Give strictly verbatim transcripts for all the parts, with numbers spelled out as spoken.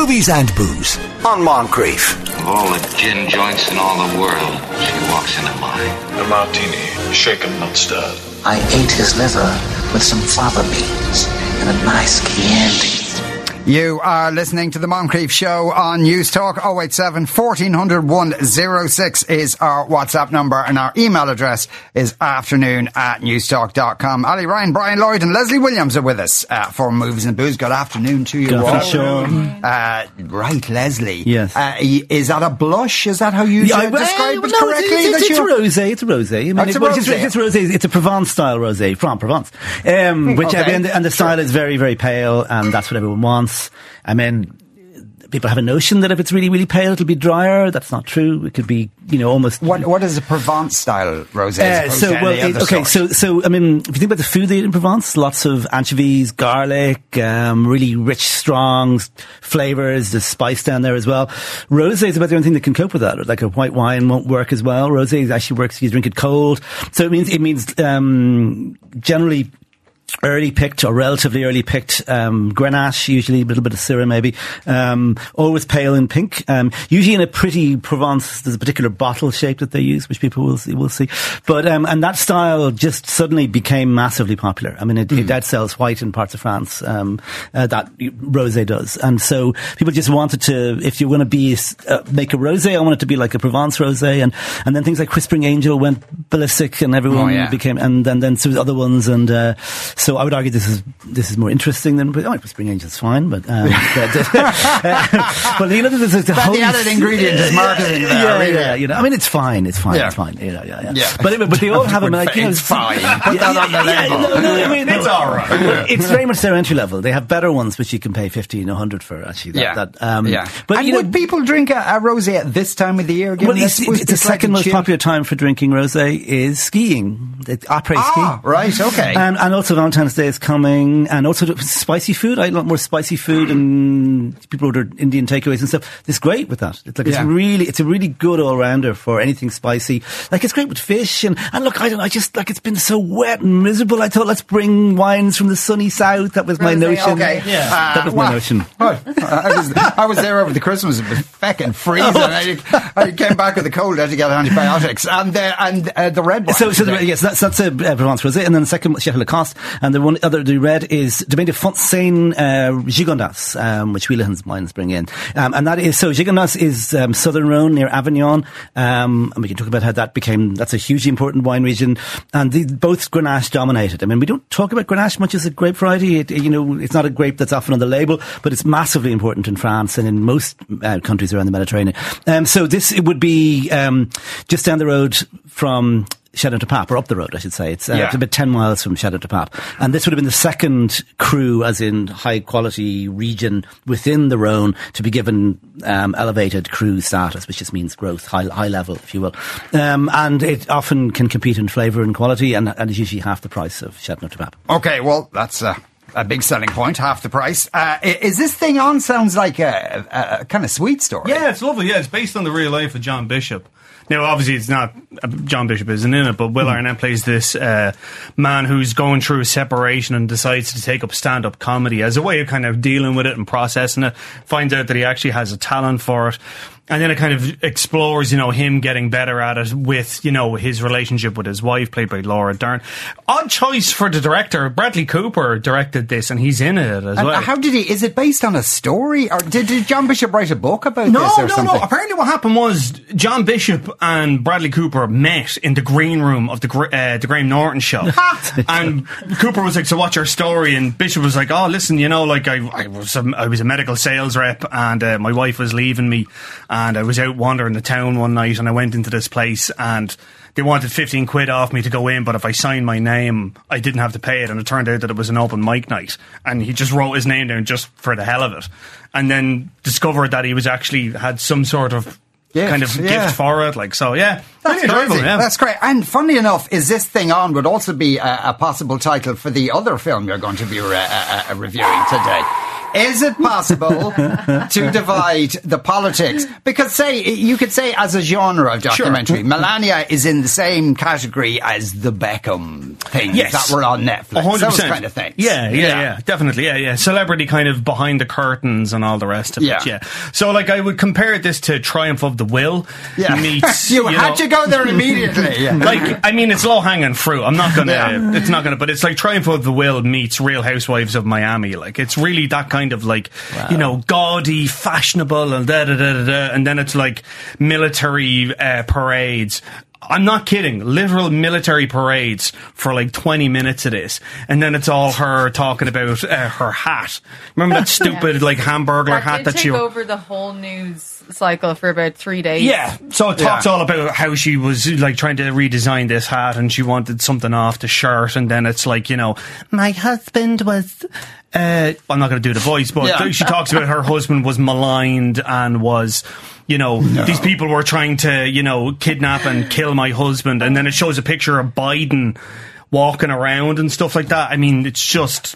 Movies and Booze on Moncrief. Of all the gin joints in all the world, she walks into mine. A martini, shaken, not stirred. I ate his liver with some fava beans and a nice Chianti. You are listening to the Moncrief Show on News Talk. oh eight seven, fourteen hundred, one oh six is our WhatsApp number, and our email address is afternoon at newstalk dot com. Ali Ryan, Brian Lloyd and Leslie Williams are with us uh, for Movies and Booze. Good afternoon to you Good all. afternoon. Uh, right, Leslie. Yes. Uh, is that a blush? Is that how you Yeah, uh, well, describe it no, correctly? It's, it's, that it's a you're- rosé. It's a rosé. I mean, Oh, it's a well, It's, rosé. it's a rosé. It's a Provence-style rosé from Provence, um, which Okay. and, the, and the style is very, very pale, and that's what everyone wants. I mean, people have a notion that if it's really, really pale, it'll be drier. That's not true. It could be, you know, almost. What What is a Provence-style rosé? Uh, as opposed so to well, any it, other okay. sort? So so I mean, if you think about the food they eat in Provence, lots of anchovies, garlic, um, really rich, strong flavors. There's spice down there as well. Rosé is about the only thing that can cope with that. Like a white wine won't work as well. Rosé actually works if you drink it cold. So it means it means um, generally. Early picked or relatively early picked um, Grenache, usually a little bit of Syrah maybe, um, always pale in pink. Um, usually in a pretty Provence, there's a particular bottle shape that they use, which people will see. Will see. But um, and that style just suddenly became massively popular. I mean, it, mm. it outsells white in parts of France. Um, uh, that rosé does, and so people just wanted to. If you're going to be uh, make a rosé, I want it to be like a Provence rosé, and and then things like Whispering Angel went ballistic, and everyone oh, yeah. became, and then then so other ones, and. Uh, So I would argue this is this is more interesting than oh, Whispering Angel's fine, but um, but, uh, but you know there's a, the, But whole the added ingredient is marketing there, yeah, really. yeah, you know, I mean it's fine, it's fine, Yeah. it's fine, you know, yeah, yeah. Yeah. But but they all have them like you know, It's fine. Put yeah, that on the yeah, label. no, no, I mean, It's all right. It's very much their entry level. They have better ones which you can pay fifteen, a hundred for actually. That, Yeah. that, um, yeah. But and you know, would people drink a, a rosé at this time of the year? well, given it's, it's, it's the second most popular time for drinking rosé is skiing, the après ski. Ah, right, okay. And, and also Valentine's Day is coming, and also spicy food. I eat a lot more spicy food, and people order Indian takeaways and stuff. It's great with that. It's like Yeah. it's really, it's a really good all rounder for anything spicy. Like it's great with fish, and and look, I don't, I just like it's been so wet and miserable. I thought let's bring wines from the sunny south. That was my Rosé, notion. okay. Yeah, Uh, that was my well, notion. well, I was I was there over the Christmas. It was feckin' freezing. I, I came back with a cold. I had to get antibiotics, and uh, and uh, the red one. So, so the, yes, that's that's a uh, Provence rosé, and then the second Chateau Lacoste, and the one other the red is Domaine de Fontaine uh, Gigondas, um, which Wheelahan's wines bring in, um, and that is so Gigondas is um, southern Rhone near Avignon, um, and we can talk about how that became that's a hugely important wine region, and the, both Grenache dominated. I mean, we don't talk about Grenache much as a grape variety. It, you know, it's not a grape that's often on the label, but it's massively important in France and in most uh, countries around the Mediterranean. Um, so this it would be um, just down the road from Chateau de Pape, or up the road, I should say. It's, uh, Yeah. it's about ten miles from Chateau de Pape. And this would have been the second cru, as in high quality region within the Rhone, to be given um, elevated cru status, which just means growth, high, high level, if you will. Um, and it often can compete in flavour and quality, and, and is usually half the price of Chateau de Pape. Okay, well, that's uh, a big selling point, half the price. Uh, i- is this thing on? Sounds like a, a, a kind of sweet story. Yeah, it's lovely. Yeah, it's based on the real life of John Bishop. Now, obviously, it's not uh, John Bishop isn't in it, but Will Arnett plays this uh, man who's going through a separation and decides to take up stand-up comedy as a way of kind of dealing with it and processing it. Finds out that he actually has a talent for it. And then it kind of explores, you know, him getting better at it with, you know, his relationship with his wife, played by Laura Dern. Odd choice for the director. Bradley Cooper directed this, and he's in it as And well. how did he? Is it based on a story, or did, did John Bishop write a book about No, this or no, something? no. Apparently what happened was John Bishop and Bradley Cooper met in the green room of the Gra- uh, the Graham Norton show. And Cooper was like, so what's your story? And Bishop was like, oh, listen, you know, like I, I, was, a, I was a medical sales rep, and uh, my wife was leaving me, and I was out wandering the town one night, and I went into this place, and they wanted fifteen quid off me to go in, but if I signed my name, I didn't have to pay it. And it turned out that it was an open mic night, and he just wrote his name down just for the hell of it, and then discovered that he was actually had some sort of Gift, kind of yeah. gift for it. Like, so yeah, That's really enjoyable, crazy. yeah. That's great. And funnily enough, is this thing on would also be a, a possible title for the other film you're going to be re- uh, uh, reviewing today. Is it possible to divide the politics? Because, say, you could say as a genre of documentary, Sure. Melania is in the same category as the Beckham things Yes. that were on Netflix. one hundred percent. Those kind of things. Yeah, yeah, yeah, yeah, definitely. Yeah, yeah. Celebrity kind of behind the curtains and all the rest of Yeah. it. Yeah. So, like, I would compare this to Triumph of the Will. Yeah. Meets, you, you had know, to go there immediately. Yeah. Like, I mean, it's low hanging fruit. I'm not gonna, Yeah. it's not gonna, but it's like Triumph of the Will meets Real Housewives of Miami. Like, it's really that kind of like, you know, gaudy, fashionable, and da da da da da, and then it's like military uh, parades. I'm not kidding. Literal military parades for like twenty minutes of this. And then it's all her talking about uh, her hat. Remember that stupid like hamburger That hat did that take she... over the whole news cycle for about three days. Yeah. So it talks Yeah. all about how she was like trying to redesign this hat and she wanted something off the shirt. And then it's like, you know, my husband was... Uh, I'm not going to do the voice, but Yeah. she talks about her husband was maligned and was... You know, No. these people were trying to, you know, kidnap and kill my husband. And then it shows a picture of Biden walking around and stuff like that. I mean, it's just...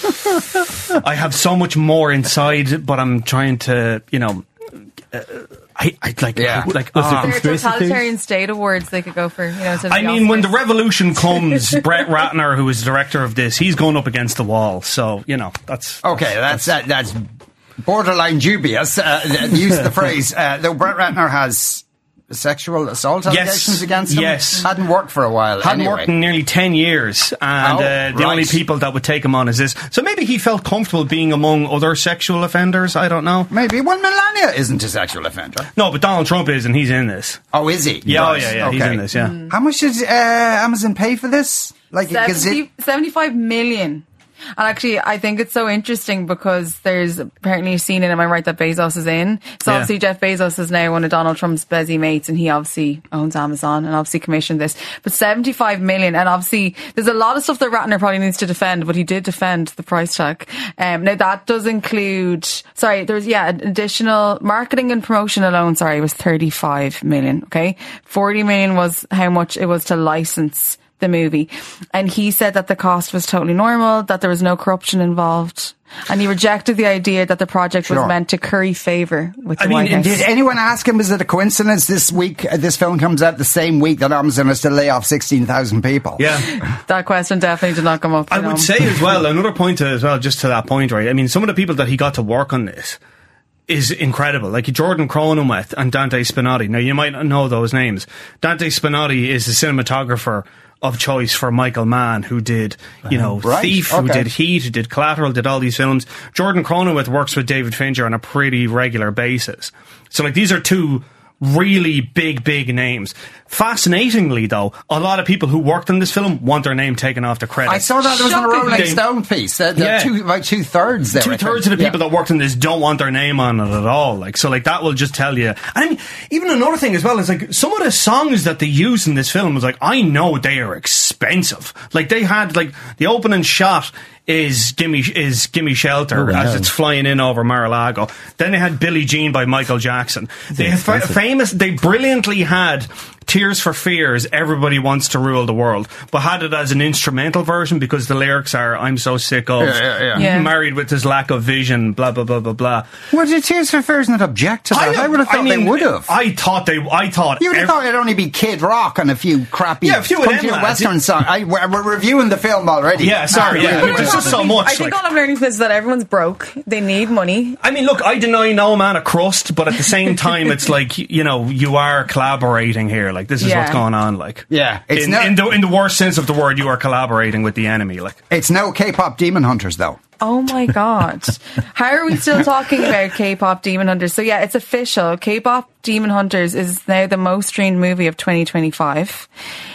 I have so much more inside, but I'm trying to, you know... Uh, I, I like, Yeah. like, Was uh, there There are conspiracy totalitarian state awards they could go for, you know. To I the mean, when the Oscars. revolution comes, Brett Ratner, who is the director of this, he's going up against the wall. So, you know, that's... Okay, that's that, that's borderline dubious. Uh, the use of the phrase. Uh, though Brett Ratner has sexual assault allegations against him. yes. Hadn't worked for a while. Hadn't anyway. worked in nearly ten years, and Oh, uh, the right. only people that would take him on is this. So maybe he felt comfortable being among other sexual offenders. I don't know. Maybe. Well, Melania isn't a sexual offender. No, but Donald Trump is, and he's in this. Oh, is he? Yeah, oh, Right. yeah, yeah, he's Okay. in this, yeah. How much did uh, Amazon pay for this? Like a gazillion? seventy, seventy-five million. And actually, I think it's so interesting because there's apparently a scene in it, am I right, that Bezos is in? So Yeah. obviously Jeff Bezos is now one of Donald Trump's busy mates and he obviously owns Amazon and obviously commissioned this. But seventy-five million, and obviously there's a lot of stuff that Ratner probably needs to defend, but he did defend the price tag. Um, now that does include, sorry, there's, yeah, additional marketing and promotion alone, sorry, was thirty-five million, okay? forty million was how much it was to license the movie, and he said that the cost was totally normal, that there was no corruption involved, and he rejected the idea that the project Sure. was meant to curry favour with the I mean, White House. Did anyone ask him, is it a coincidence this week, uh, this film comes out the same week that Amazon has to lay off sixteen thousand people? Yeah. That question definitely did not come up. I you know. would say as well, another point to, as well, just to that point, right? I mean, some of the people that he got to work on this is incredible. Like Jordan Cronenweth and Dante Spinotti. Now, you might not know those names. Dante Spinotti is the cinematographer of choice for Michael Mann, who did, you know, Right, Thief, who okay. did Heat, who did Collateral, did all these films. Jordan Cronenweth works with David Fincher on a pretty regular basis. So, like, these are two really big, big names. Fascinatingly, though, a lot of people who worked on this film want their name taken off the credits. I saw that there was on a Shocking. Rolling They- Stone piece. Uh, Yeah. two, about two thirds there. I Two thirds of think. the people Yeah. that worked on this don't want their name on it at all. Like, so, like, that will just tell you. And I mean, even another thing as well is like some of the songs that they use in this film was like, I know they are expensive. Like, they had like the opening shot is Gimme is Gimme Shelter Oh, wow. as it's flying in over Mar-a-Lago. Then they had Billie Jean by Michael Jackson. They had fa- famous. They brilliantly had Tears for Fears, Everybody Wants to Rule the World, but had it as an instrumental version because the lyrics are, I'm so sick of Yeah, yeah, yeah. Yeah. married with his lack of vision, blah, blah, blah, blah, blah. Well, did Tears for Fears not object to that? I, would have thought they would have. I thought they, I thought. You would have ev- thought it'd only be Kid Rock and a few crappy Yeah, a few of them country and lads. western songs. I, we're, we're reviewing the film already. Yeah, sorry, yeah. We're- There's just so I much. think Like, all I'm learning from this is that everyone's broke. They need money. I mean, look, I deny no man a crust, but at the same time, it's like, you know, you are collaborating here. Like, this is Yeah. what's going on. Like, Yeah, it's in, no- in, the, in the worst sense of the word, you are collaborating with the enemy. Like, It's no K-pop Demon Hunters, though. Oh my god. How are we still talking about K-pop Demon Hunters? So yeah, it's official. K-pop Demon Hunters is now the most streamed movie of twenty twenty-five.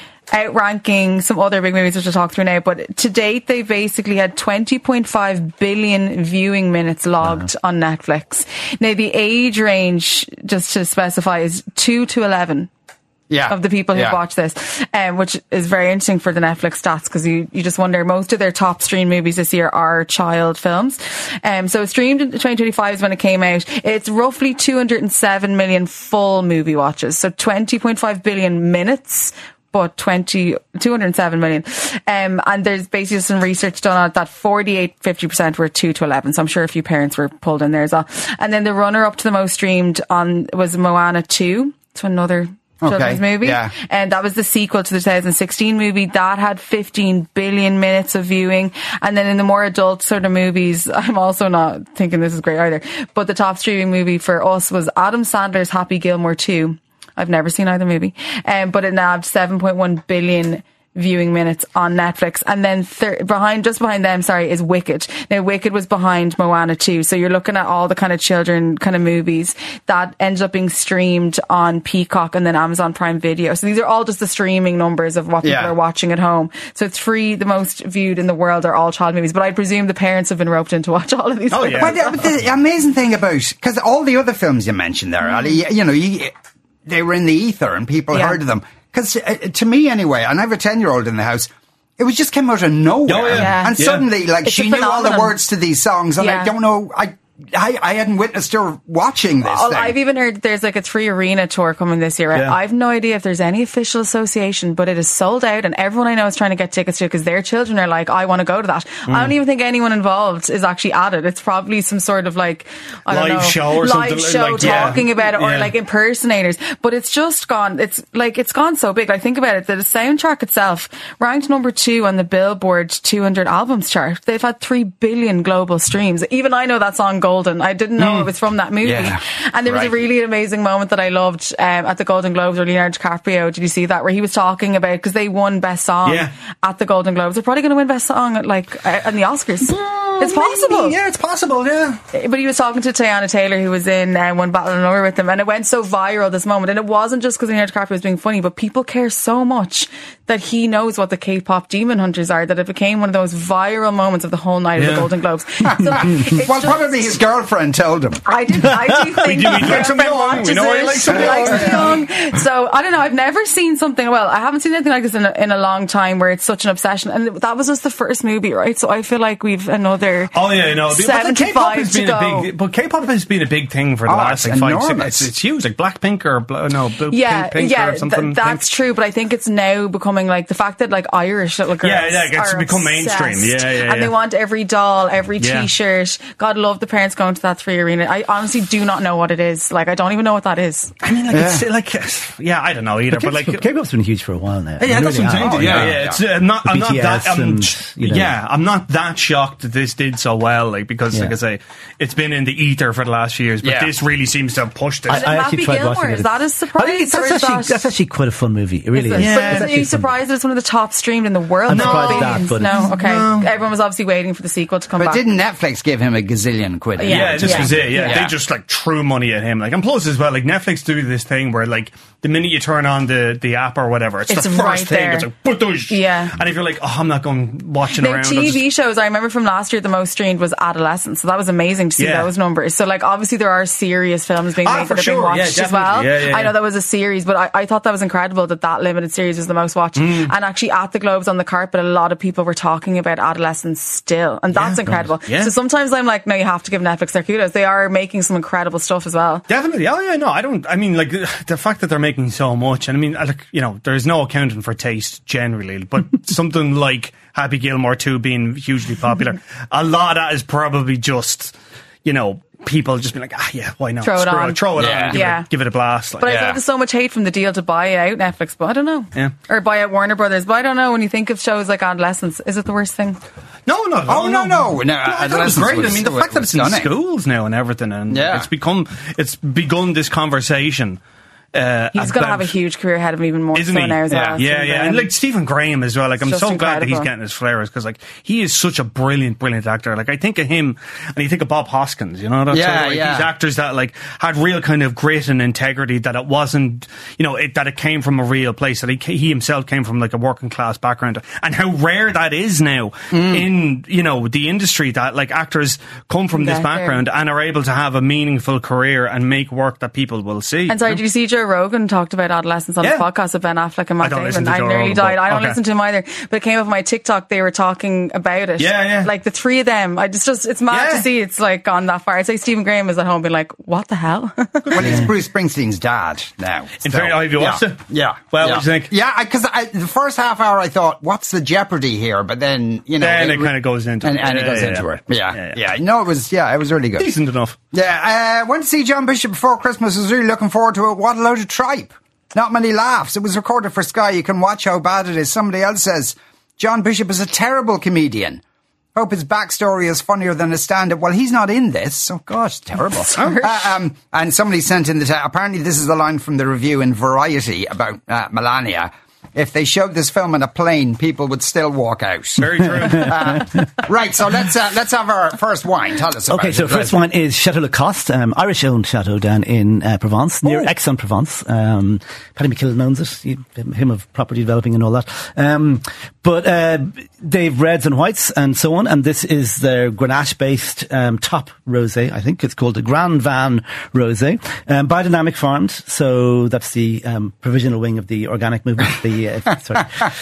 Outranking some other big movies which we'll talk through now, but to date they've basically had twenty point five billion viewing minutes logged uh-huh. on Netflix. Now the age range, just to specify, is two to eleven. Yeah. Of the people who yeah. watch this, um, which is very interesting for the Netflix stats because you, you just wonder, most of their top streamed movies this year are child films. Um, so it streamed in twenty twenty-five is when it came out. It's roughly two hundred seven million full movie watches. So twenty point five billion minutes, but twenty, two hundred seven million. Um, and there's basically some research done on it that forty-eight, fifty percent were two to eleven. So I'm sure a few parents were pulled in there as well. And then the runner up to the most streamed on was Moana two. So another children's Okay, movie. yeah. And that was the sequel to the two thousand sixteen movie. That had fifteen billion minutes of viewing. And then in the more adult sort of movies, I'm also not thinking this is great either, but the top streaming movie for us was Adam Sandler's Happy Gilmore two. I've never seen either movie. Um, but it nabbed seven point one billion viewing minutes on Netflix. And then thir- behind, just behind them, sorry, is Wicked. Now, Wicked was behind Moana two. So you're looking at all the kind of children kind of movies that ended up being streamed on Peacock and then Amazon Prime Video. So these are all just the streaming numbers of what people Yeah. are watching at home. So three, the most viewed in the world are all child movies. But I presume the parents have been roped in to watch all of these. Oh, films. yeah. But the, but the amazing thing about, because all the other films you mentioned there, Ali, you, you know, you, they were in the ether and people Yeah. heard of them. Because uh, to me, anyway, and I have a ten-year-old in the house, it was just came out of nowhere. Oh, yeah. Yeah. And Yeah. suddenly, like, It's she a knew all the phenomenon. words to these songs, and Yeah. I don't know, I, I, I hadn't witnessed her watching this Well, thing. I've even heard there's like a three arena tour coming this year. Right? Yeah. I've no idea if there's any official association, but it is sold out, and everyone I know is trying to get tickets to it because their children are like, I want to go to that. Mm. I don't even think anyone involved is actually at it. It's probably some sort of like I don't Live know, show or live something, show like, yeah. talking about it, or Yeah. like impersonators. But it's just gone. It's like it's gone so big. Like think about it. The soundtrack itself ranked number two on the Billboard two hundred albums chart. They've had three billion global streams. Even I know that song Golden. I didn't know it was from that movie. Yeah. And there was Right. a really amazing moment that I loved um, at the Golden Globes where Leonardo DiCaprio, did you see that? Where he was talking about, because they won Best Song Yeah. at the Golden Globes. They're probably going to win Best Song at, like uh, in the Oscars. It's possible. Yeah, it's possible, yeah. But he was talking to Teyana Taylor, who was in uh, One Battle and Another with him, and it went so viral this moment. And it wasn't just because Leonardo DiCaprio was being funny, but people care so much that he knows what the K-pop demon hunters are that it became one of those viral moments of the whole night of Yeah. the Golden Globes. So it's well, just- probably his girlfriend told him. I do, I do think do, we his like some girlfriend young. We watches know he it. likes some He likes young. some young. So I don't know. I've never seen something. Well, I haven't seen anything like this in a, in a long time where it's such an obsession. And that was just the first movie, right? So I feel like we've another. Oh yeah, no. But the K-pop seventy-five has to been go. a big, but K-pop has been a big thing for the Oh, last it's like five, six. enormous. It's, it's huge, like Blackpink or Bl- no, Blue Yeah, Pink, Pink yeah, or something. th- that's Pink. true. But I think it's now becoming like the fact that like Irish little girls, Yeah, yeah, it's are become mainstream. obsessed, Yeah, yeah, and they yeah. want every doll, every Yeah. T-shirt. God love the parents going to that three arena. I honestly do not know what it is. Like I don't even know what that is. I mean, like, it's like, yeah, I don't know either, but, like, K-pop's been huge for a while now. yeah, It that's really what I'm saying. has. Oh, yeah, yeah, yeah, yeah. It's, uh, not, I'm not B T S that. I'm, and, you know. Yeah, I'm not that shocked that this did so well. Like because, Yeah. like I say, it's been in the ether for the last few years, but Yeah. this really seems to have pushed it. I, I Happy actually tried Gilmore, watching it. is that a surprise, I think it's, or that's, is actually, that- that's actually quite a fun movie. It really Is is. it? Yeah. But It's are actually you fun. surprised that it's one of the top streamed in the world? I'm No. surprised at Billions? that, but no, it's- okay. No. Everyone was obviously waiting for the sequel to come But back. didn't Netflix give him a gazillion quid? Yeah. Yeah, this yeah. was it. Yeah. Yeah. They just like threw money at him. Like, and plus as well, like Netflix do this thing where like the minute you turn on the, the app or whatever, it's, It's the first right thing. there. It's like, "Budush." Yeah. And if you're like, oh, I'm not going watching Now, around. I'll T V just- shows, I remember from last year, the most streamed was Adolescence. So that was amazing to see Yeah. those numbers. So, like, obviously there are serious films being Ah, made for that are being sure. Yeah, watched as well. definitely. Yeah, yeah, I know yeah. that was a series, but I, I thought that was incredible that that limited series was the most watched. Mm. And actually at the Globes on the carpet, a lot of people were talking about Adolescence still. And that's Yeah. incredible. Yeah. So sometimes I'm like, no, you have to give Netflix their kudos. They are making some incredible stuff as well. Definitely. Oh, yeah, no, I don't. I mean, like, the fact that they're making so much, and I mean, like, you know, there's no accounting for taste generally, but something like Happy Gilmore two being hugely popular, a lot of that is probably just, you know, people just being like, ah, yeah, why not? Throw it Screw on. Throw it Yeah. on. And give, Yeah. it, give it a blast. Like, But I Yeah. thought there's so much hate from the deal to buy out Netflix, but I don't know. Yeah. Or buy out Warner Brothers. But I don't know, when you think of shows like Adolescence, is it the worst thing? no, no, Oh, no, no. No, I thought it was Adolescence great. was- I mean, the was- fact that was it's in stunning. schools now and everything, and Yeah. it's become, it's begun this conversation. Uh, He's going to have a about- huge career ahead of him, even more Isn't so he? now as Yeah. well. Yeah, So, yeah, um, and like Stephen Graham as well. Like, I'm It's so just glad that he's incredible. getting his flowers because, like, he is such a brilliant, brilliant actor. Like, I think of him, and you think of Bob Hoskins. You know, that Yeah, sort of, like, yeah. these actors that like had real kind of grit and integrity. That it wasn't, you know, it, that it came from a real place. That he he himself came from like a working class background, and how rare that is now Mm. in you know the industry. That like actors come from this Get there. background and are able to have a meaningful career and make work that people will see. And sorry, did you see Joe Rogan talked about Adolescence on Yeah. his podcast with Ben Affleck and Matt I don't Damon? listen to I Joe nearly Rogan, died. but- I don't okay. listen to him either. But it came up on my TikTok. They were talking about it. Yeah, yeah. Like the three of them. I just, just it's mad Yeah. to see it's like gone that far. I'd say Stephen Graham is at home being like, what the hell? Well, he's Bruce Springsteen's dad now. In so, fairness, have you watched yeah, it? Yeah. Well, yeah. what do you think? Yeah, because I, the first half hour I thought, what's the jeopardy here? But then, you know. Then it kinda goes into and, it. And it Yeah, goes yeah, into yeah. it. Yeah. Yeah, Yeah. yeah. No, it was, yeah, it was really good. Decent enough. Yeah. I uh, went to see John Bishop before Christmas. I was really looking forward to it. What a load of tripe. Not many laughs. It was recorded for Sky. You can watch how bad it is. Somebody else says, John Bishop is a terrible comedian. Hope his backstory is funnier than his stand-up. Well, he's not in this, so gosh, terrible. uh, um, and somebody sent in the... Te- apparently this is the line from the review in Variety about uh, Melania. If they showed this film in a plane, people would still walk out. Very true. uh, right, so let's uh, let's have our first wine. Tell us about okay, it. so first wine is Chateau Lacoste, um, Irish-owned chateau down in uh, Provence, near Oh. Aix-en-Provence. Um, Paddy McKillen owns it, he, him of property developing and all that. Um, but uh, they've reds and whites and so on, and this is their Grenache-based um, top rosé, I think. It's called the Grand Van Rosé. Um, biodynamic farmed, so that's the um, provisional wing of the organic movement, the Uh, sorry.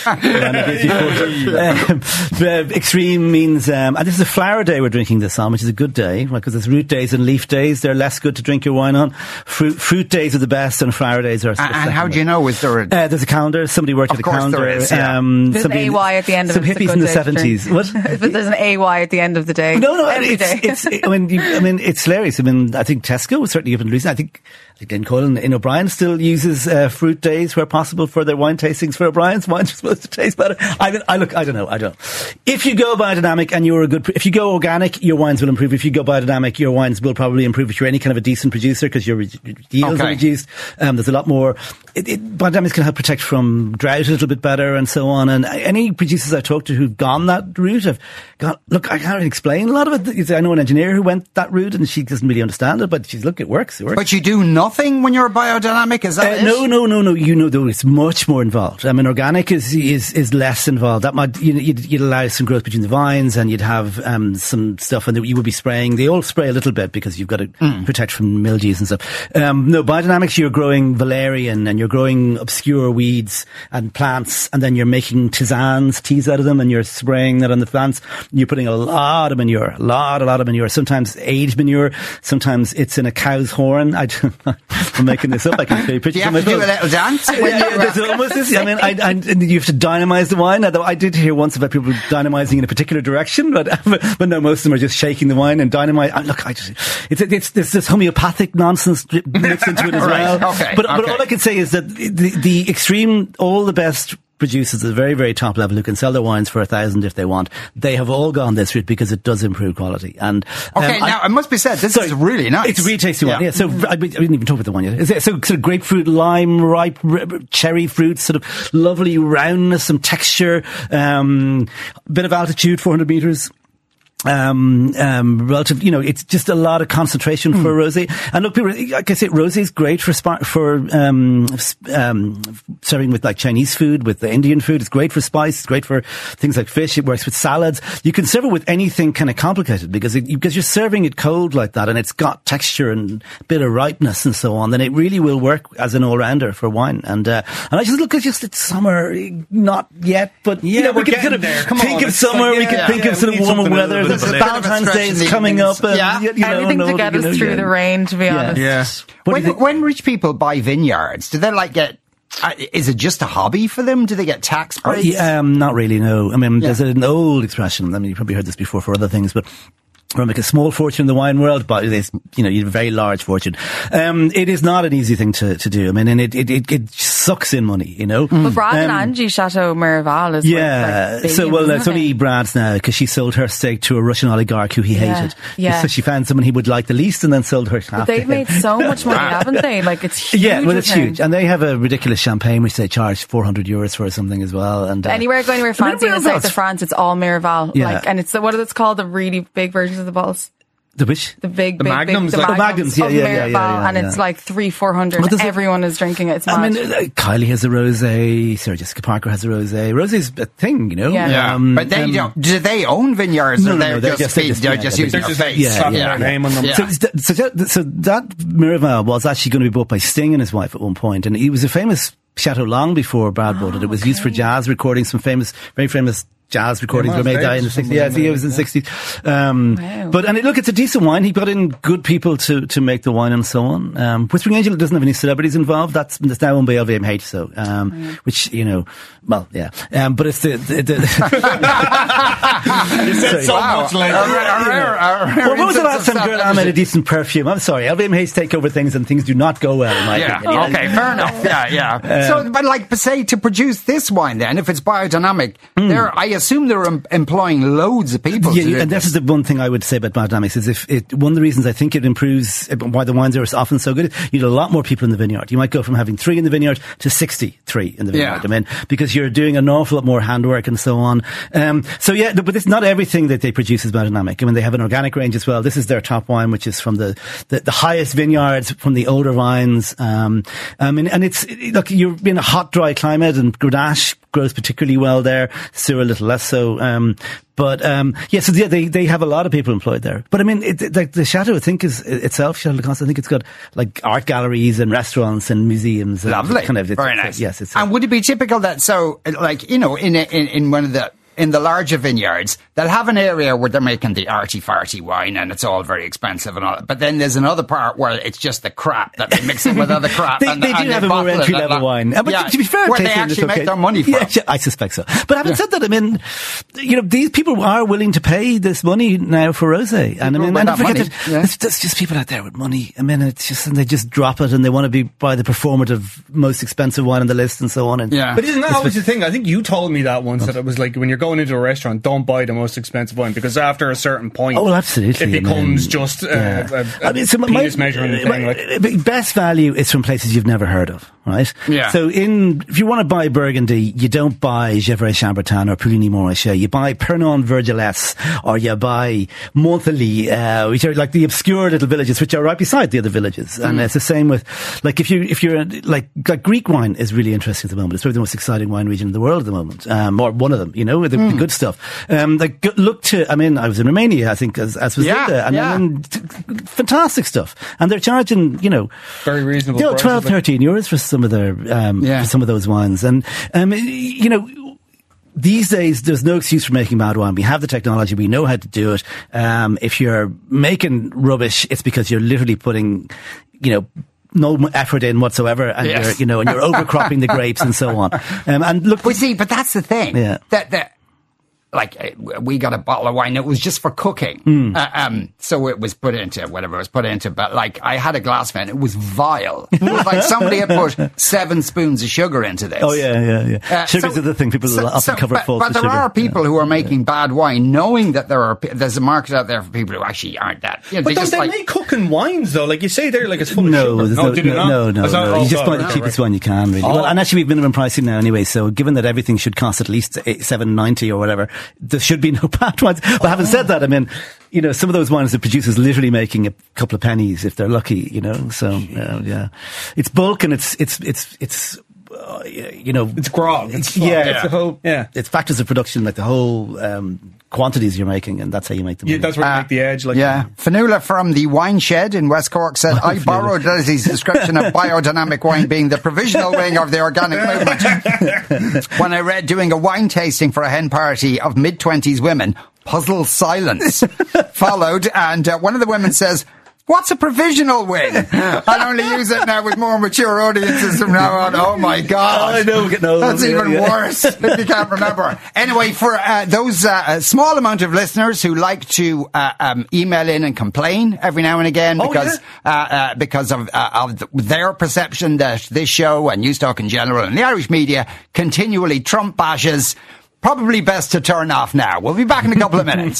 um, uh, extreme means, um, and this is a flower day we're drinking this on, which is a good day, because there's root days and leaf days. They're less good to drink your wine on. Fruit, fruit days are the best, and flower days are. And, and how do you know? Is there a... Uh, there's a calendar. Somebody worked Of at a course calendar. there is, yeah. um, There's an somebody- A Y at the end of some it. It's a hippies good in the day to drink. seventies. What? But there's an A Y at the end of the day. No, no, Every it's, day. it's, I mean, you, I mean, it's hilarious. I mean, I think Tesco was certainly given a reason. I think, I think Glencoyle in O'Brien still uses uh, fruit days where possible for their wine tastings. For O'Brien's wines are supposed to taste better. I mean, I look, I don't know, I don't know. If you go biodynamic and you're a good, if you go organic, your wines will improve. If you go biodynamic, your wines will probably improve if you're any kind of a decent producer, because your yields Okay. are reduced. Um, there's a lot more. It, it, biodynamics can help protect from drought a little bit better and so on. And any producers I've talked to who've gone that route have gone, look, I can't really explain a lot of it. I know an engineer who went that route and she doesn't really understand it, but she's, look, it works, it works. But you do nothing when you're biodynamic, is that Uh, it? no, no, no, no. You know, though, it's much more involved. I mean, organic is is is less involved. That might you know, you'd, you'd allow some growth between the vines, and you'd have um, some stuff, and you would be spraying. They all spray a little bit because you've got to Mm. protect from mildews and stuff. Um, no, biodynamics, you're growing valerian, and you're growing obscure weeds and plants, and then you're making tisanes, teas out of them, and you're spraying that on the plants. You're putting a lot of manure, a lot, a lot of manure. Sometimes aged manure, sometimes it's in a cow's horn. I, I'm making this up. I can show you pictures. Do you have on to my do a phone. little dance? When Yeah, you, there's almost this. I mean, I, I, you have to dynamize the wine. Although I did hear once about people dynamizing in a particular direction, but but no, most of them are just shaking the wine and dynamite. I, look, I just it's it's there's this homeopathic nonsense mixed into it as Right, well. okay, but but okay. all I can say is that the the extreme, all the best producers at the very, very top level who can sell their wines for a thousand if they want, they have all gone this route because it does improve quality. And um, okay, now I, it must be said, this Sorry, is really nice. It's a really tasty wine. Yeah. So I, I didn't even talk about the wine yet. Is it, so sort of grapefruit, lime, ripe r- cherry fruit, sort of lovely roundness, some texture, um, bit of altitude, four hundred meters. Um, um, relative, you know, it's just a lot of concentration Mm. for rosé. And look, people, like I say, rosé is great for spa- for um, um, serving with like Chinese food, with the Indian food. It's great for spice. It's great for things like fish. It works with salads. You can serve it with anything kind of complicated because it, because you're serving it cold like that, and it's got texture and a bit of ripeness and so on. Then it really will work as an all rounder for wine. And uh, and I just look at just it's summer, not yet, but Yeah, you know, we're we can getting sort of there. Come think on, of it's summer. like, we yeah, can think yeah, of sort we of need warmer something a weather. little bit There's of a Valentine's stretch Day in is the coming evenings. up. And, Yeah. you, you know, Anything no, to get you us know, through yeah. the rain, to be Yeah. honest. Yeah. What do When, you think? when rich people buy vineyards, do they like get... Uh, is it just a hobby for them? Do they get tax Oh, breaks? yeah, um, not really, no. I mean, Yeah. there's an old expression. I mean, you probably heard this before for other things, but or make a small fortune in the wine world, but it's, you know, you have a very large fortune. Um, it is not an easy thing to, to do. I mean, and it, it, it, it sucks in money, you know. But Brad and Um, Angie Chateau Miraval is Yeah, worth, like, so well, billions, it's isn't only it? Brad's now because she sold her stake to a Russian oligarch who he Yeah, hated. yeah. So she found someone he would like the least and then sold her half But to they've him. made so much money, haven't they? Like, it's huge. Yeah, well, it's with them. huge, and they have a ridiculous champagne which they charge four hundred euros for or something as well. And uh, Anywhere going anywhere fancy in the south Miraval's- of France, it's all Miraval. Yeah. Like, and it's the, what is it called? The really big versions of the bottles. the which The big, The big, Magnums, big, the like- The Magnums, yeah, of yeah, yeah, Miraval, yeah, yeah, and it's yeah. like three, four hundred. Well, there's a- Everyone is drinking it. It's mad. I mean, uh, Kylie has a rosé. Sarah Jessica Parker has a rosé. Rosé's a thing, you know. Yeah. Yeah, Um, but they um, don't. Do they own vineyards? No, or no, they're no, they're just, just- they're feed- just- they're yeah, just they're using just their like face. slapping yeah. their name on them. Yeah. So, so, so, that, so that Miraval was actually going to be bought by Sting and his wife at one point, and he was a famous chateau long before Brad bought it. It was used for jazz recordings, some famous, very famous jazz recordings Yeah, were made Miles there in the Davis sixties. Yeah, he was in the sixties. Um, Wow. But and it, look, it's a decent wine. He got in good people to, to make the wine and so on. Um, Whispering Angel doesn't have any celebrities involved. That's, that's now owned by L V M H. So, um, Mm. which you know, well, yeah. Um, but it's the. the, the You said so Wow. much later. A rare- a rare- a rare well, when was the last instance time of Girl made a self-efficacy. decent perfume? I'm sorry, L V M H take over things and things do not go well. In my Yeah, opinion. okay, fair enough. Yeah, yeah. so, but like, say, to produce this wine then, if it's biodynamic, they're, I assume they're em- employing loads of people Yeah, to do and this is the one thing I would say about biodynamics is if it, one of the reasons I think it improves uh, why the wines are often so good, you need a lot more people in the vineyard. You might go from having three in the vineyard to sixty-three in the vineyard. Yeah. I mean, because you're doing an awful lot more handwork and so on. Um, so yeah, but it's not everything that they produce is biodynamic. I mean, they have an organic range as well. This is their top wine, which is from the, the, the highest vineyards, from the older vines. Um, I mean, and it's, look, you're in a hot, dry climate, and Grenache grows particularly well there. Syrah a little less so. Um, But, um, yeah, so yeah, they, they have a lot of people employed there. But I mean, it, like the Chateau, I think is itself, Chateau Lacoste, I think it's got like art galleries and restaurants and museums. And Lovely. Kind of, it's, Very it's, nice. Yes. It's, and would it be typical that, so, like, you know, in, a, in, in one of the, in the larger vineyards, they'll have an area where they're making the arty-farty wine and it's all very expensive and all that. But then there's another part where it's just the crap that they mix in with other crap. They, and, they and do have a bottle more it entry and level that- wine. Uh, But yeah, to be fair, where they tasting, actually it's make okay. their money from. Yeah, yeah, I suspect so. But having Yeah. said that, I mean, you know, these people are willing to pay this money now for rosé. And I mean, with and that forget money, that yeah. there's, there's just people out there with money. I mean, it's just, and they just drop it and they want to be buy the performative, most expensive wine on the list and so on. And Yeah. But isn't that always the thing? I think you told me that once, that it was like when you're going into a restaurant, don't buy the most expensive wine, because after a certain point, Oh, well, absolutely. it I becomes mean, just uh, yeah. a, a I mean, so my- penis my- measuring my- thing. Like, uh, best value is from places you've never heard of, right? Yeah. So in, if you want to buy Burgundy, you don't buy Gevrey Chambertin or Puligny Montrachet. You buy Pernon Vergelès, or you buy Monthely, uh, which are like the obscure little villages, which are right beside the other villages. And it's the same with, like, if you, if you're, like, like Greek wine is really interesting at the moment. It's probably the most exciting wine region in the world at the moment. Um, or one of them, you know, the, the good stuff. Um, like, go- look to, I mean, I was in Romania, I think, as, as was Yeah, Linda, and, yeah. and t- fantastic stuff. And they're charging, you know, very reasonable. you know, prices, twelve, like- thirteen euros for some of their, um, Yeah. for some of those wines. And, um, you know, these days, there's no excuse for making bad wine. We have the technology. We know how to do it. Um, if you're making rubbish, it's because you're literally putting, you know, no effort in whatsoever, and Yes. you're, you know, and you're overcropping the grapes and so on. Um, and look, But see, but that's the thing. Yeah. That, that, like, uh, we got a bottle of wine. It was just for cooking. Hmm. Uh, um, so it was put into whatever it was put into. But like, I had a glass of it. It was vile. It was like somebody had put seven spoons of sugar into this. oh yeah, yeah, yeah. Uh, Sugar's so- the thing. People so- often so- cover but, faults but with there sugar. are people Yeah. who are making bad wine, knowing that there are pe- there's a market out there for people who actually aren't that. You know, But they don't just they like make cooking wines though? Like you say there, like it's full No, of there's sugar. no, do they no, not? no, no, Is that- no. oh, You just God, buy the right, cheapest right. one you can, really. Oh. Well, and actually, we've minimum pricing now anyway. So, given that everything should cost at least seven ninety or whatever, there should be no bad ones. But having said that, I mean, you know, some of those wines the producers literally making a couple of pennies if they're lucky. You know, so uh, yeah, it's bulk and it's it's it's it's uh, you know, It's grog. It's yeah, It's the whole. Yeah. it's factors of production, like the whole um, quantities you're making, and that's how you make them. Yeah, that's where you make the edge. Like, yeah. Fanula from the Wine Shed in West Cork said, I borrowed Leslie's description of biodynamic wine being the provisional wing of the organic movement. When I read doing a wine tasting for a hen party of mid-twenties women, puzzled silence followed, and uh, one of the women says, what's a provisional wing? I'll only use it now with more mature audiences from now on. Oh my God. I know, we're getting old. That's Yeah, even yeah. worse if you can't remember. Anyway, for uh, those uh, a small amount of listeners who like to uh, um, email in and complain every now and again Oh, because uh, uh, because of, uh, of the, their perception that this show and Newstalk in general and the Irish media continually Trump bashes, probably best to turn off now. We'll be back in a couple of minutes.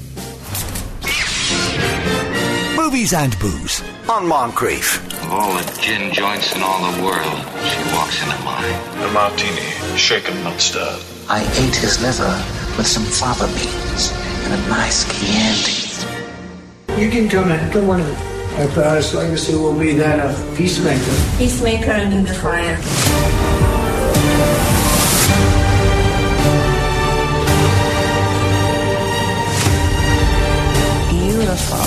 Movies and booze on Moncrief. Of all the gin joints in all the world, she walks into mine. A martini, shaken, not stirred. I ate his liver with some fava beans and a nice Chianti. You can come in. Come on in. Our past legacy will be that of peacemaker. Peacemaker in the fire. Beautiful.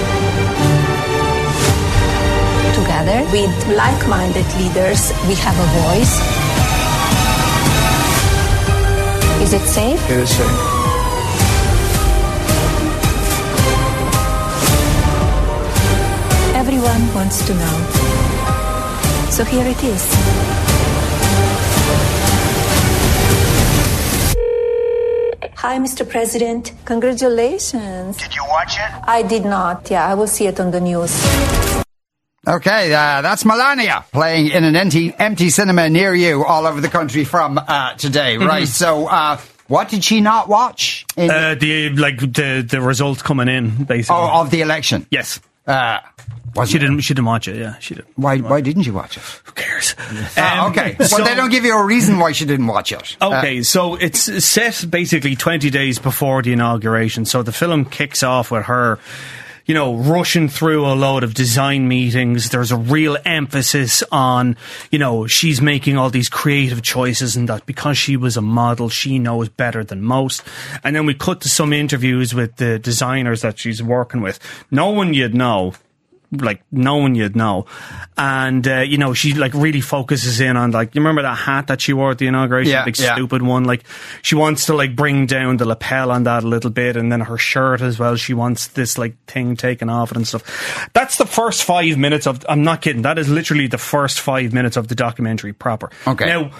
Together with like-minded leaders, we have a voice. Is it safe? It is safe. Everyone wants to know. So here it is. Hi, Mister President. Congratulations. Did you watch it? I did not. Yeah, I will see it on the news. Okay, uh, that's Melania playing in an empty, empty cinema near you all over the country from uh, today, right? Mm-hmm. So, uh, what did she not watch? In uh, the like the the results coming in, basically. Oh, of the election. Yes. Uh, she didn't. She didn't watch it. Yeah, she didn't. Why? Why didn't you watch it? Who cares? Um, uh, okay. Well, so, they don't give you a reason why she didn't watch it. Okay, uh, so it's set basically twenty days before the inauguration. So the film kicks off with her, you know, rushing through a load of design meetings. There's a real emphasis on, you know, she's making all these creative choices and that because she was a model, she knows better than most. And then we cut to some interviews with the designers that she's working with. No one you'd know. Like, no one you'd know. And, uh, you know, she, like, really focuses in on, like, you remember that hat that she wore at the inauguration? Yeah, big yeah. stupid one. Like, she wants to, like, bring down the lapel on that a little bit, and then her shirt as well. She wants this, like, thing taken off it and stuff. That's the first five minutes of, I'm not kidding, that is literally the first five minutes of the documentary proper. Okay. Now,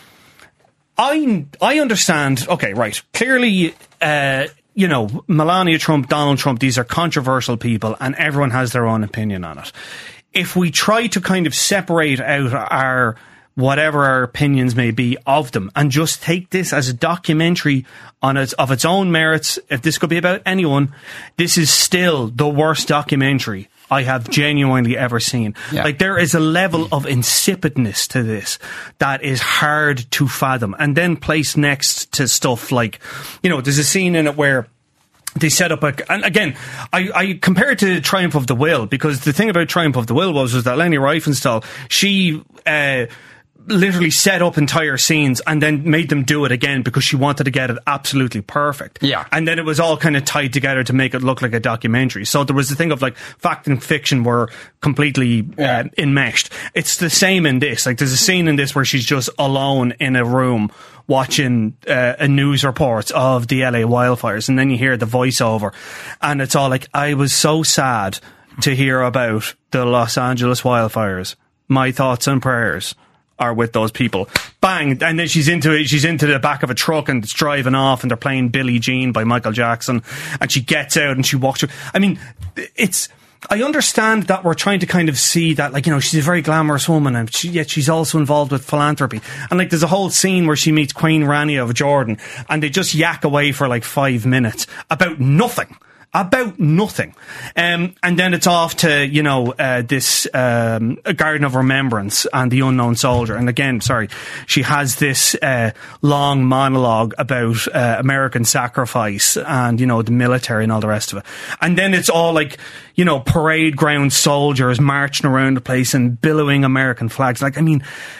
I, I understand, okay, right, clearly, uh, you know, Melania Trump, Donald Trump, these are controversial people and everyone has their own opinion on it. If we try to kind of separate out our, whatever our opinions may be of them and just take this as a documentary on its, of its own merits, if this could be about anyone, this is still the worst documentary I have genuinely ever seen. Yeah. Like, there is a level of insipidness to this that is hard to fathom. And then placed next to stuff like, you know, there's a scene in it where they set up a, and again, I, I compare it to Triumph of the Will, because the thing about Triumph of the Will was, was that Leni Riefenstahl, she, uh, literally set up entire scenes and then made them do it again because she wanted to get it absolutely perfect. Yeah. And then it was all kind of tied together to make it look like a documentary. So there was the thing of, like, fact and fiction were completely uh, enmeshed. It's the same in this. Like, there's a scene in this where she's just alone in a room watching uh, a news report of the L A wildfires, and then you hear the voiceover and it's all like, I was so sad to hear about the Los Angeles wildfires. My thoughts and prayers are with those people. Bang! And then she's into it. She's into the back of a truck and it's driving off, and they're playing Billie Jean by Michael Jackson. And she gets out and she walks through. I mean, it's. I understand that we're trying to kind of see that, like, you know, she's a very glamorous woman, and she, yet she's also involved with philanthropy. And, like, there's a whole scene where she meets Queen Rania of Jordan, and they just yak away for like five minutes about nothing. About nothing. Um, and then it's off to, you know, uh, this um, a Garden of Remembrance and the Unknown Soldier. And again, sorry, she has this uh, long monologue about uh, American sacrifice and, you know, the military and all the rest of it. And then it's all like, you know, parade ground soldiers marching around the place and billowing American flags. Like, I mean...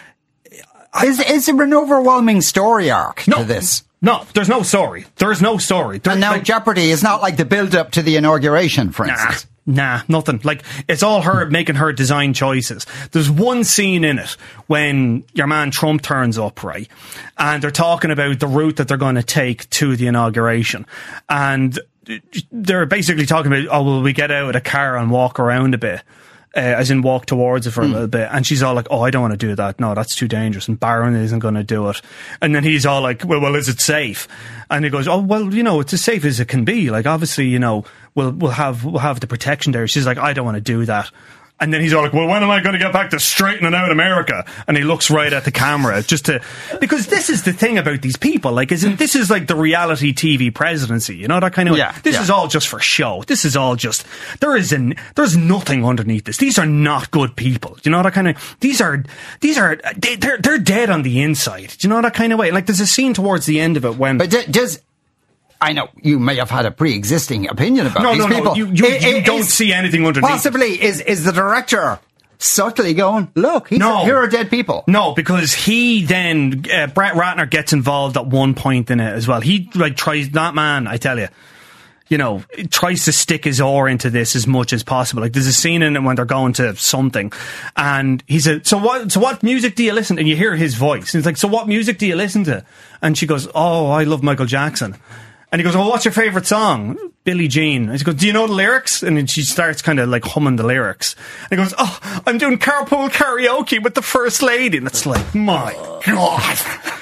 Is, is there an overwhelming story arc no, to this? No, there's no story. There's no story. There's, and now like, Jeopardy is not like the build-up to the inauguration, for instance. Nah, nah, nothing. Like, it's all her making her design choices. There's one scene in it when your man Trump turns up, right? And they're talking about the route that they're going to take to the inauguration. And they're basically talking about, oh, will we get out of the car and walk around a bit? Uh, as in walk towards it for a mm. little bit. And she's all like, oh, I don't want to do that. No, that's too dangerous. And Barron isn't going to do it. And then he's all like, well, well, is it safe? And he goes, oh, well, you know, it's as safe as it can be. Like, obviously, you know, we'll, we'll have, we'll have the protection there. She's like, I don't want to do that. And then he's all like, well, when am I going to get back to straightening out America? And he looks right at the camera just to, because this is the thing about these people. Like, isn't, this is like the reality T V presidency, you know, that kind of, yeah, this yeah. is all just for show. This is all just, there is an, there's nothing underneath this. These are not good people. You know, that kind of, these are, these are, they, they're, they're dead on the inside. Do you know that kind of way? Like, there's a scene towards the end of it when, but d- does, I know you may have had a pre-existing opinion about no, these no, people. No, you, you, it, you it, don't see anything underneath. Possibly, is is the director subtly going, look, he's no, a, here are dead people? No, because he then, uh, Brett Ratner gets involved at one point in it as well. He, like, tries, that man, I tell you, you know, tries to stick his oar into this as much as possible. Like, there's a scene in it when they're going to something, and he said, so what, so what music do you listen to? And you hear his voice. And he's like, so what music do you listen to? And she goes, oh, I love Michael Jackson. And he goes, well, what's your favourite song? Billie Jean. And she goes, do you know the lyrics? And then she starts kind of like humming the lyrics. And he goes, oh, I'm doing carpool karaoke with the First Lady. And it's like, my God.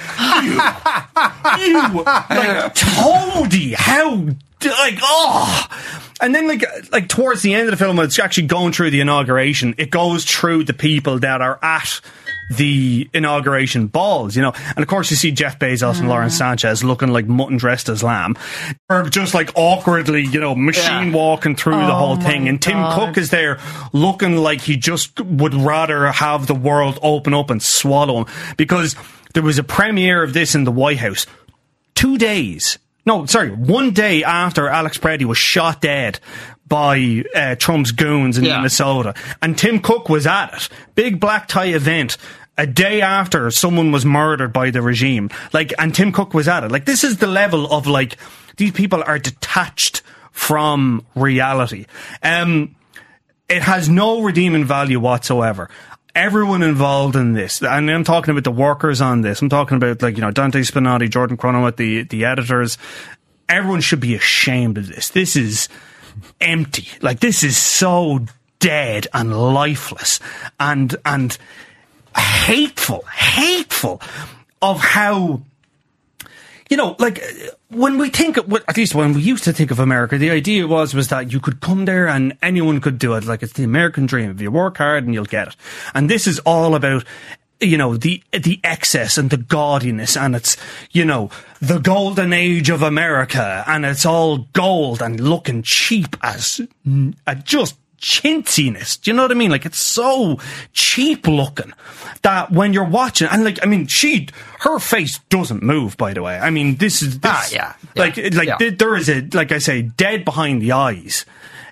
You, you, like, toady, how, like, oh. And then, like, like towards the end of the film, when it's actually going through the inauguration, it goes through the people that are at the inauguration balls, you know. And of course you see Jeff Bezos mm. and Lawrence Sanchez looking like mutton dressed as lamb, or just like awkwardly, you know, machine yeah. walking through oh the whole thing. And Tim God. Cook is there looking like he just would rather have the world open up and swallow him, because there was a premiere of this in the White House two days no sorry one day after Alex Preddy was shot dead by uh, Trump's goons in yeah. Minnesota, and Tim Cook was at it. Big black tie event a day after someone was murdered by the regime. Like, and Tim Cook was at it. Like, this is the level of, like, these people are detached from reality. Um, it has no redeeming value whatsoever. Everyone involved in this, and I'm talking about the workers on this. I'm talking about, like, you know, Dante Spinotti, Jordan Cronenweth, the the editors. Everyone should be ashamed of this. This is empty. Like, this is so dead and lifeless and and hateful, hateful of how, you know, like, when we think of, at least when we used to think of America, the idea was was that you could come there and anyone could do it. Like, it's the American dream. If you work hard and you'll get it. And this is all about, you know, the the excess and the gaudiness, and it's, you know, the golden age of America, and it's all gold and looking cheap as uh, just chintziness. Do you know what I mean? Like, it's so cheap looking that when you're watching, and like, I mean, she, her face doesn't move, by the way. I mean, this is, this, ah, yeah, yeah, like, like yeah. th- there is a, like I say, dead behind the eyes,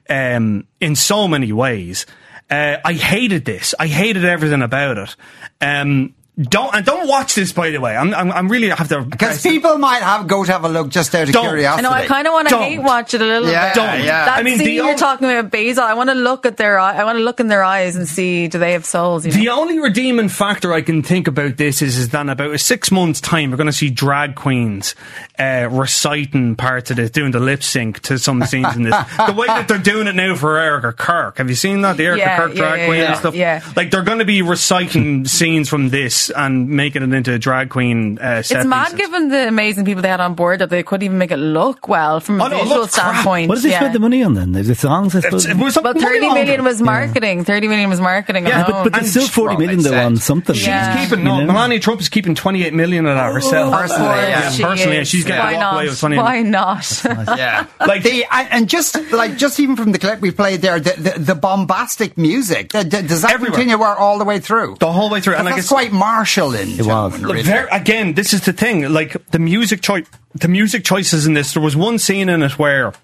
um, in so many ways. Uh, I hated this. I hated everything about it. Um, Don't and don't watch this, by the way. I'm I'm, I'm really have to, because people might have go to have a look just out of don't. curiosity. I know. I kind of want to hate watch it a little yeah, bit. Don't. Yeah. That I mean, scene you're only, talking about Basil. I want to look at their. I want to look in their eyes and see, do they have souls? You know? The only redeeming factor I can think about this is is that in about a six months' time, we're going to see drag queens uh, reciting parts of this, doing the lip sync to some scenes in this. The way that they're doing it now for Erica Kirk. Have you seen that? The Erica yeah, Kirk yeah, drag yeah, queen yeah, and stuff. Yeah. Like, they're going to be reciting scenes from this and making it into a drag queen uh, set It's mad, pieces. given the amazing people they had on board, that they couldn't even make it look well from a Oh, no, visual look, crap. standpoint. What did they yeah. spend the money on then? The songs, I suppose. It was Well, thirty million was marketing. Yeah. thirty million was marketing. Yeah, alone. but, but there's still forty million though on something. She's Yeah. keeping, no, You know? Melania Trump is keeping twenty-eight million of that herself. Of Personally, course yeah. she Personally, is. she's getting Why a walk away not? with twenty Why not? Yeah, Like- the and, and just like just even from the clip we played there, the the, the bombastic music. The, the, does that Everywhere. continue all the way through? The whole way through, and like, That's it's quite martial in. It was. tone, really. Very, again, this is the thing. Like, the music choice, the music choices in this. There was one scene in it where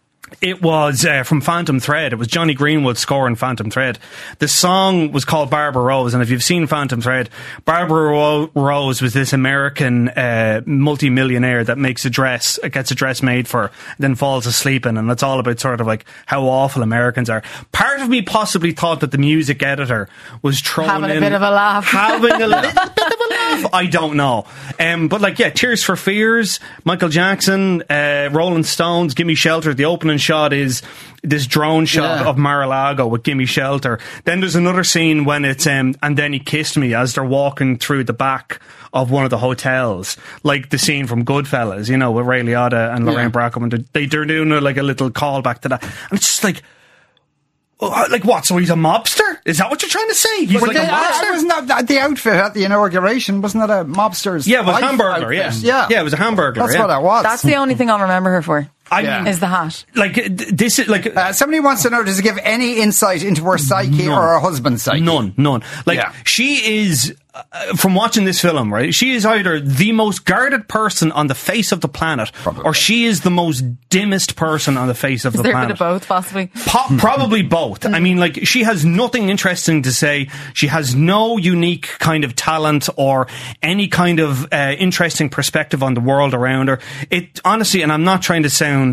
it was uh, from Phantom Thread. It was Johnny Greenwood scoring Phantom Thread. The song was called Barbara Rose, and if you've seen Phantom Thread, Barbara Ro- Rose was this American uh, multi-millionaire that makes a dress, gets a dress made for her, then falls asleep in, and it's all about sort of like how awful Americans are. Part of me possibly thought that the music editor was throwing Having a in, bit of a laugh. having a little bit of a laugh. I don't know. Um, but like, yeah, Tears for Fears, Michael Jackson, uh, Rolling Stones, Gimme Shelter. The opening shot is this drone shot Yeah. of Mar-a-Lago with Gimme Shelter. Then there's another scene when it's um, And Then He Kissed Me, as they're walking through the back of one of the hotels, like the scene from Goodfellas, you know, with Ray Liotta and Lorraine Yeah. Bracco, and they, they're doing a, like a little callback to that, and it's just like, oh, like what? So he's a mobster? Is that what you're trying to say? He's But like the, a mobster. uh, wasn't that the outfit at the inauguration? Wasn't that a mobster's? Yeah, it was wife hamburger. outfit? Yeah, yeah, yeah, it was a hamburger. That's yeah. what that was. That's the only thing I'll remember her for. I Yeah. Is the hat. like th- this is like Uh, somebody wants to know, does it give any insight into her psyche None. or her husband's psyche? None, none. Like, Yeah. she is, uh, from watching this film, right, she is either the most guarded person on the face of the planet, Probably. or she is the most dimmest person on the face of Is the there a planet. bit of both, possibly? Po- probably both. I mean, like, she has nothing interesting to say. She has no unique kind of talent or any kind of uh, interesting perspective on the world around her. It honestly, and I'm not trying to sound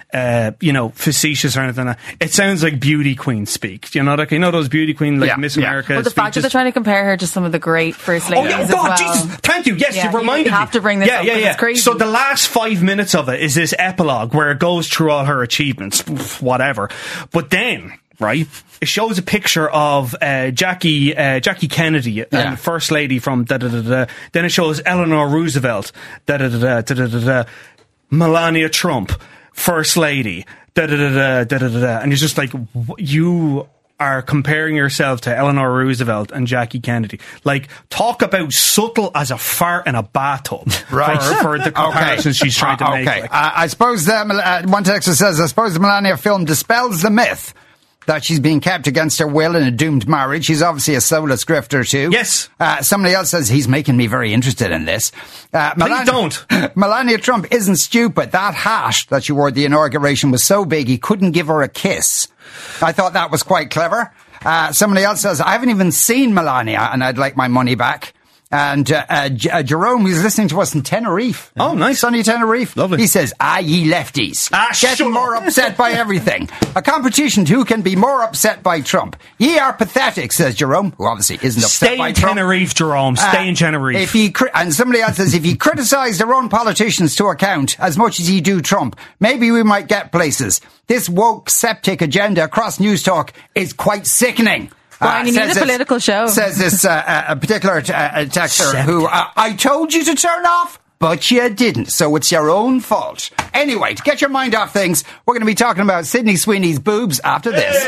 uh, you know, facetious or anything. It sounds like beauty queen speak. You know, like, you know those beauty queen, like Yeah, Miss yeah. America Well, the fact that speeches? they're trying to compare her to some of the great first ladies Oh, yeah, as God, well. Jesus, thank you. Yes, Yeah, you reminded you me. have to bring this yeah, up yeah, 'cause yeah. it's crazy. So the last five minutes of it is this epilogue where it goes through all her achievements, whatever. But then, right, it shows a picture of uh, Jackie uh, Jackie Kennedy Yeah. and the First Lady from da da da da. Then it shows Eleanor Roosevelt, da da da da da da da. Melania Trump, First Lady, da da da da da da da. And it's just like, w- you are comparing yourself to Eleanor Roosevelt and Jackie Kennedy. Like, talk about subtle as a fart in a bathtub. Right. For, for the comparisons she's trying to Uh, make. Okay. Like. Uh, I suppose the, uh, one texter says, I suppose the Melania film dispels the myth that she's being kept against her will in a doomed marriage. She's obviously a soulless grifter too. Yes. Uh, somebody else says he's making me very interested in this. Uh, Please don't. Melania Trump isn't stupid. That hat that she wore at the inauguration was so big he couldn't give her a kiss. I thought that was quite clever. Uh, somebody else says, I haven't even seen Melania and I'd like my money back. And uh, uh, J- uh, Jerome, who's listening to us in Tenerife. Oh, nice. Sunny Tenerife. Lovely. He says, ah, ye lefties. Ah, Getting shut more up. upset by everything. A competition to who can be more upset by Trump. Ye are pathetic, says Jerome, who obviously isn't upset Stay by in Trump. Tenerife, Jerome. Stay Uh, in Tenerife. If he cri- and somebody else says, if he criticised their own politicians to account as much as he do Trump, maybe we might get places. This woke septic agenda across News Talk is quite sickening. Brian, you need says a this- political show. Says this uh, uh, a particular t- uh, texter who, uh, I told you to turn off, but you didn't, so it's your own fault. Anyway, to get your mind off things, we're going to be talking about Sydney Sweeney's boobs after this.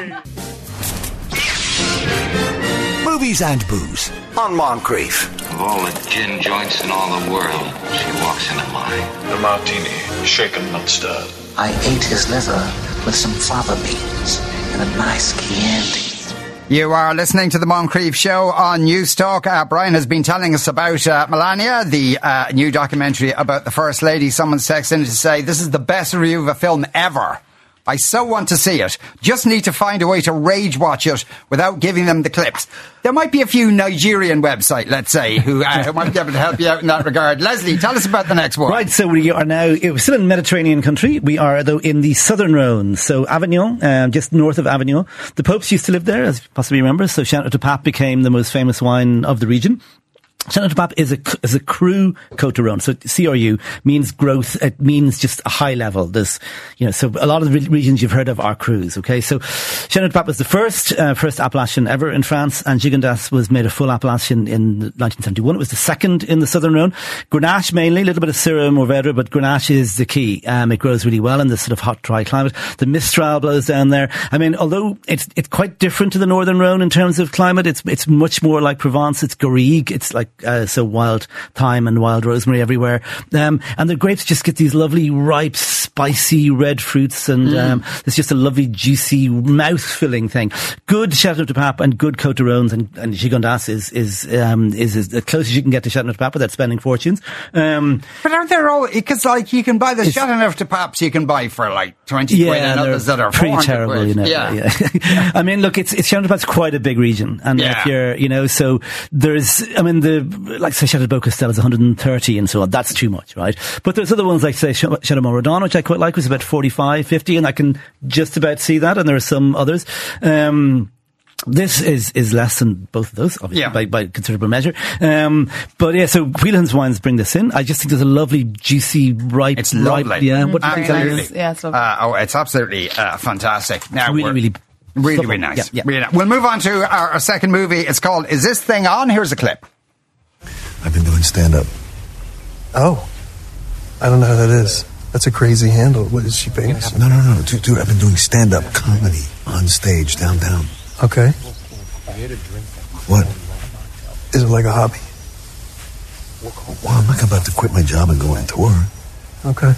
Movies and booze on Moncrief. Of all the gin joints in all the world, she walks into mine. A martini, shaken, not stirred. I ate his liver with some fava beans and a nice Chianti. You are listening to the Moncrief Show on News Talk. Uh, Brian has been telling us about uh, Melania, the uh, new documentary about the First Lady. Someone's texted in to say, this is the best review of a film ever. I so want to see it. Just need to find a way to rage watch it without giving them the clips. There might be a few Nigerian website, let's say, who, uh, who might be able to help you out in that regard. Leslie, tell us about the next one. Right, so we are now, we're still in Mediterranean country. We are, though, in the southern Rhone. So Avignon, um, just north of Avignon. The popes used to live there, as you possibly remember. So Chateau de Pape became the most famous wine of the region. Chateau de Pape is a, is a cru Côte de Rhône. So C R U means growth. It means just a high level. There's, you know, so a lot of the regions you've heard of are crus. Okay. So Chateau de Pape was the first, uh, first appellation ever in France, and Gigondas was made a full appellation in nineteen seventy-one. It was the second in the southern Rhone. Grenache mainly, a little bit of Syrah, Mourvedre, but Grenache is the key. Um, it grows really well in this sort of hot, dry climate. The Mistral blows down there. I mean, although it's, it's quite different to the northern Rhone in terms of climate, it's, it's much more like Provence. It's Garrigue. It's like, Uh, so wild thyme and wild rosemary everywhere. Um, and the grapes just get these lovely, ripe, spicy red fruits, and Mm. um, it's just a lovely, juicy, mouth-filling thing. Good Chateau de Pape and good Côte de Rhônes, and, and Gigondas is is, um, is is the closest you can get to Chateau de Pape without spending fortunes. Um, But aren't there all, because like you can buy the It's- Chateauneuf de Papes you can buy for like twenty yeah, quid and they're others that are pretty four hundred terrible, quid. you know. Yeah. yeah. I mean, look, it's it's Chateau de Pape's quite a big region, and Yeah. if you're, you know, so there's, I mean, the like say Chateau de Beaucastel is one hundred thirty and so on. That's too much, right? But there's other ones like say Chateau Moradon, which I quite like, was about forty-five, fifty, and I can just about see that. And there are some others. Um, This is, is less than both of those, obviously, Yeah. by, by considerable measure. Um, but yeah, so Whelan's wines bring this in. I just think there's a lovely, juicy, ripe, It's ripe, lovely. yeah. What do you Very think? Absolutely. nice. Yeah, it's lovely. Uh, oh, it's absolutely uh, fantastic. Now Really, we're- really really, supple. really nice. Yeah, yeah. Really nice. We'll move on to our, our second movie. It's called Is This Thing On? Here's a clip. I've been doing stand-up. Oh. I don't know how that is. That's a crazy handle. What, is she famous? No, no, no, dude, dude I've been doing stand-up comedy on stage downtown. Okay. What? Is it like a hobby? Well, I'm not about to quit my job and go on tour. Okay.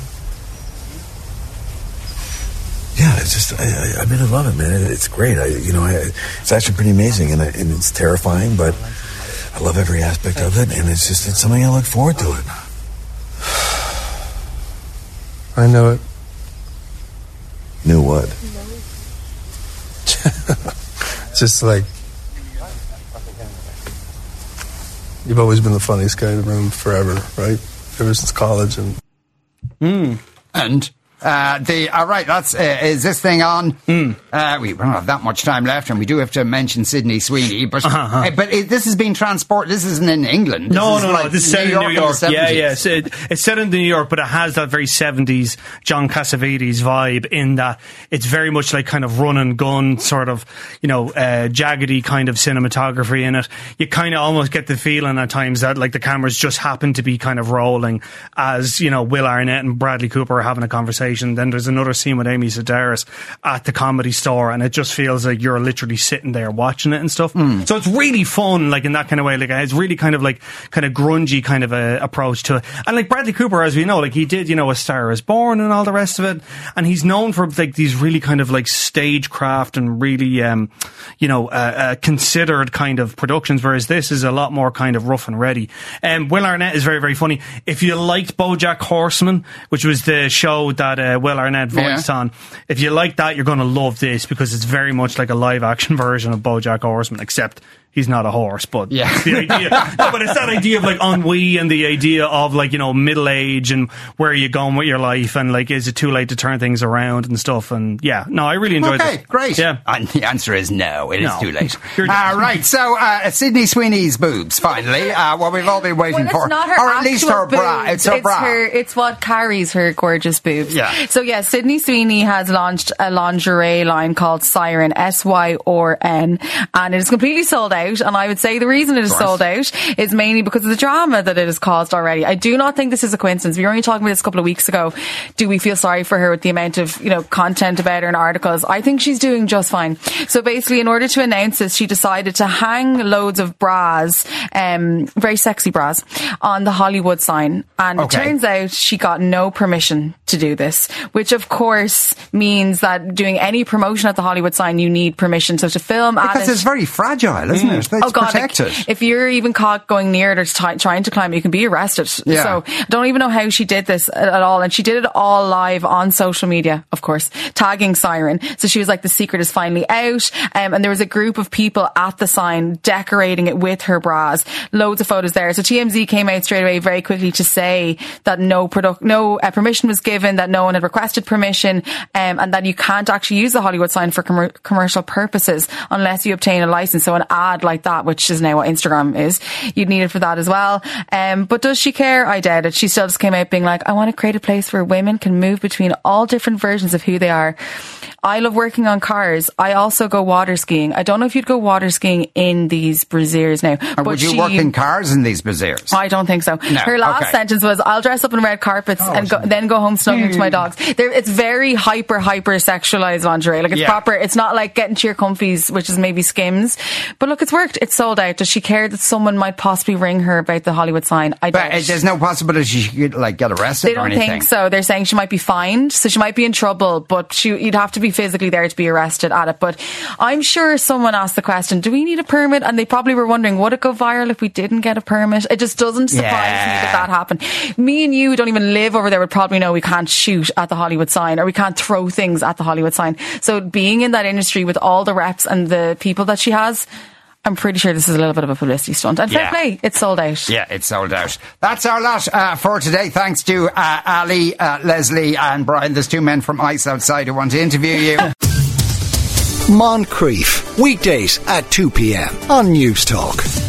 Yeah, it's just I, I, I've been in love it, man. It, it's great. I, you know, I, it's actually pretty amazing, and, I, and it's terrifying, but I love every aspect of it, and it's just it's something I look forward to it. I know it. Knew what? Just like you've always been the funniest guy in the room forever, right? Ever since college, and Mm. And Uh, the all right, that's uh, is this thing on? Mm. Uh, we don't have that much time left, and we do have to mention Sydney Sweeney. But Uh-huh. uh, but it, this has been transported. This isn't in England. This No, is no, like no. This is set New in York New York. in the Yeah, seventies. yeah. So it, it's set in New York, but it has that very seventies John Cassavetes vibe in that it's very much like kind of run and gun sort of, you know, uh, jaggedy kind of cinematography in it. You kind of almost get the feeling at times that like the cameras just happen to be kind of rolling as, you know, Will Arnett and Bradley Cooper are having a conversation. Then there's another scene with Amy Sedaris at the Comedy Store, and it just feels like you're literally sitting there watching it and stuff. Mm. So it's really fun, like in that kind of way. Like it's really kind of like kind of grungy kind of a approach to it. And like Bradley Cooper, as we know, like he did, you know, A Star Is Born and all the rest of it, and he's known for like these really kind of like stagecraft and really, um, you know, uh, uh, considered kind of productions. Whereas this is a lot more kind of rough and ready. Um, Will Arnett is very, very funny. If you liked BoJack Horseman, which was the show that uh, Will Arnett voiced Yeah. on, if you like that, you're going to love this because it's very much like a live action version of BoJack Horseman, except he's not a horse, but Yeah. it's the idea. No, but it's that idea of like ennui and the idea of like, you know, middle age and where are you going with your life and like, is it too late to turn things around and stuff? And yeah, no, I really enjoyed Okay, this. great. Yeah. And the answer is no, it is No. too late. You're- uh, right, so uh, Sydney Sweeney's boobs, finally, uh, what we've all been waiting Well, for. it's not her or at least actual her bra. boobs. It's her bra. Her, it's what carries her gorgeous boobs. Yeah. So yeah, Sydney Sweeney has launched a lingerie line called Siren, S Y R N, and it is completely sold out. And I would say the reason it is sold out is mainly because of the drama that it has caused already. I do not think this is a coincidence. We were only talking about this a couple of weeks ago. Do we feel sorry for her with the amount of, you know, content about her and articles? I think she's doing just fine. So basically, in order to announce this, she decided to hang loads of bras, um, very sexy bras, on the Hollywood sign. And Okay. it turns out she got no permission to do this, which of course means that doing any promotion at the Hollywood sign, you need permission. So to film at Because it, it's very fragile, isn't it? It's oh God, like, protected. if you're even caught going near it or t- trying to climb it, you can be arrested. Yeah. So I don't even know how she did this at, at all. And she did it all live on social media, of course, tagging Siren. So she was like, the secret is finally out. Um, and there was a group of people at the sign decorating it with her bras. Loads of photos there. So T M Z came out straight away very quickly to say that no product, no uh, permission was given, that no one had requested permission, um, and that you can't actually use the Hollywood sign for com- commercial purposes unless you obtain a license. So an ad like that, which is now what Instagram is, you'd need it for that as well. Um, but does she care? I doubt it. She still just came out being like, I want to create a place where women can move between all different versions of who they are. I love working on cars. I also go water skiing. I don't know if you'd go water skiing in these brassieres now. Or but would you she, work in cars in these brassieres? I don't think so. No, Her last okay. sentence was, I'll dress up in red carpets Oh, and go, then go home snuggling to my dogs. There, it's very hyper, hyper sexualized lingerie. Like it's Yeah. proper. It's not like getting to your comfies, which is maybe Skims. But look, it's worked. It's sold out. Does she care that someone might possibly ring her about the Hollywood sign? I But don't. uh, there's no possibility she could like get arrested They or don't anything. think so. They're saying she might be fined, so she might be in trouble, but she, you'd have to be physically there to be arrested at it. But I'm sure someone asked the question, do we need a permit? And they probably were wondering, would it go viral if we didn't get a permit? It just doesn't surprise Yeah. me that that happened. Me and you who don't even live over there would probably know we can't shoot at the Hollywood sign or we can't throw things at the Hollywood sign. So being in that industry with all the reps and the people that she has, I'm pretty sure this is a little bit of a publicity stunt. And fair Yeah. play, it's sold out. Yeah, it's sold out. That's our lot uh, for today. Thanks to uh, Ali, uh, Leslie and Brian. There's two men from ICE outside who want to interview you. Moncrief, weekdays at two p.m. on News Talk.